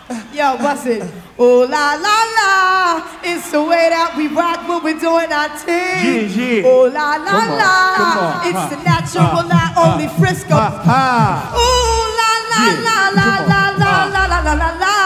Yo, bust it. Oh la la la, it's the way that we rock when we're doing our thing. Yeah, yeah. Oh la la la, it's the natural, not only Frisco. Oh la la la la la la la la la la la.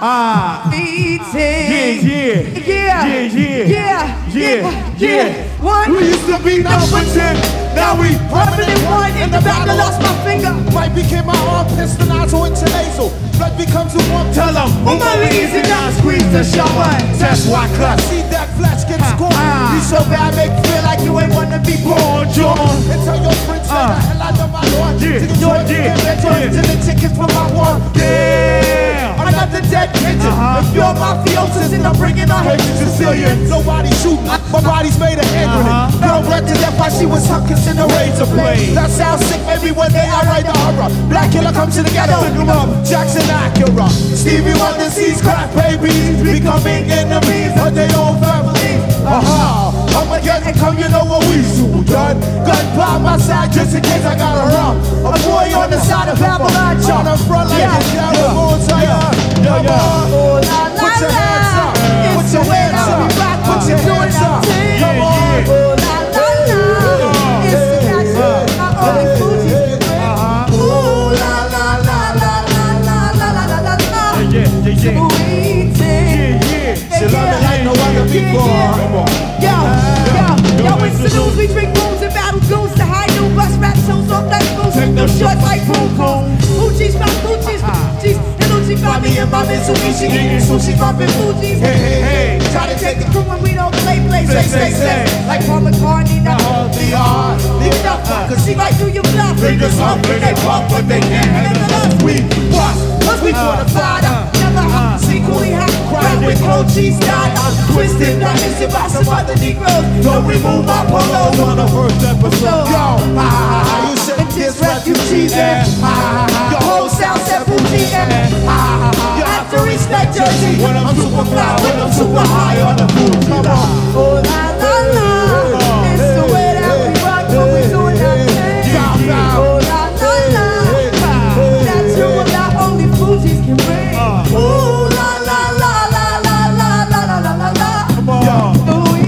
Yeah. One. We used to be number 10. Now we permanent one in the back. I lost my finger. Right became my arm, pistolazo into nasal. Blood becomes a warm. Tell them, move my legs and now squeeze the shower. That's why class. See that flash get scored. You so bad, make you feel like you ain't wanna be born, John. And tell your friends that the hell out of my lord. To the tickets for my war. Damn. Another dead pigeon. If you're mafiosos and I'm bringing a hate to Sicilian. Nobody shooting, my body's made of hand grenade. Girl bled to death while she was hung in a razor blade. That sounds sick, maybe one day I write the horror. Black killer comes to the ghetto, pick him up. Jackson Acura. Stevie Wonder sees crack babies becoming enemies of their own families. I'ma get and come, you know what we do. Gun by my side just in case I gotta run. A boy on the side of Babylon, trying to front like a devil. Come on, oh la la put your hands up. It's the way that we rock, put your hands up. Come on, oh la la la. It's the natural, not only Fuji's. Oh la la la la la la la la la la la. She love me like no other before. Yo, in saloons we drink booze and battle goons to high noon bus rap shows off like booze. Take them shorts like boom boom. Fuji's my Fuji's, and Uchi got me and my Mitsubishi eating sushi bumping Fuji's. Hey, try to take the crew when we don't play, say. Like Paul McCartney, not all the art. Leave it up, cause she might do your bluff. Niggas up when they pump, but they can't handle us. We bust, cause we fortified up. Never see Cooley hat, crack with cold cheese died. Twisted, not missing by some other Negroes. Don't remove my polos on the first episode. Yo, you said this refugees and your whole South said Fuji and you have to respect Jersey. When I'm super fly, when I'm super high on the Fuji. Come on. Oh la la la, it's the way that we rock when we doing that thing. Oh la la la, that's who not only Fuji's can bring. Oh la la la la la la la la la la la. Come on.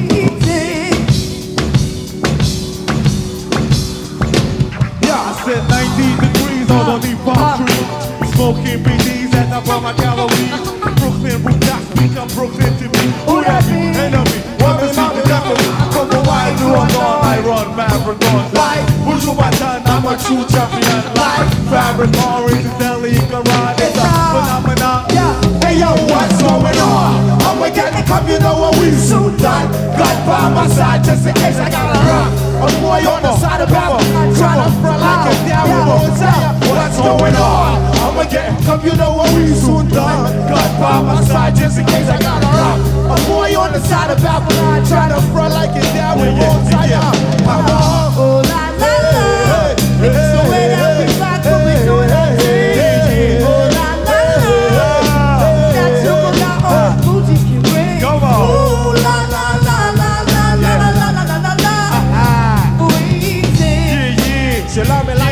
I said 90 degrees underneath palm trees. Smoking BDs at the bar, my calories. Brooklyn, Brooklyn, speak, I'm Brooklyn to me. Who that be? Enemy. What is my devil? From Hawaii to London, I run Maverick on. Like, Buju Batan, I'm a true champion. Like, Fabric Orange, Delhi, Garage. It's a phenomenon. Hey yo, what's going on? I'ma get to come, you know what we soon done. Gun by my side just in case I gotta run. A boy on the side of Babylon, trying to front like a devil. What's going on? I'ma get come, you know what we soon done. Gun by my side just in case I gotta run. A boy on the side of Babylon, trying to front like a devil. Come on, oh la la la, it's the way that we rock when we doing our thing. Oh la la la, that's who not all Fuji's can bring. Come on. Oh la la la la la la la la la la la. She love me like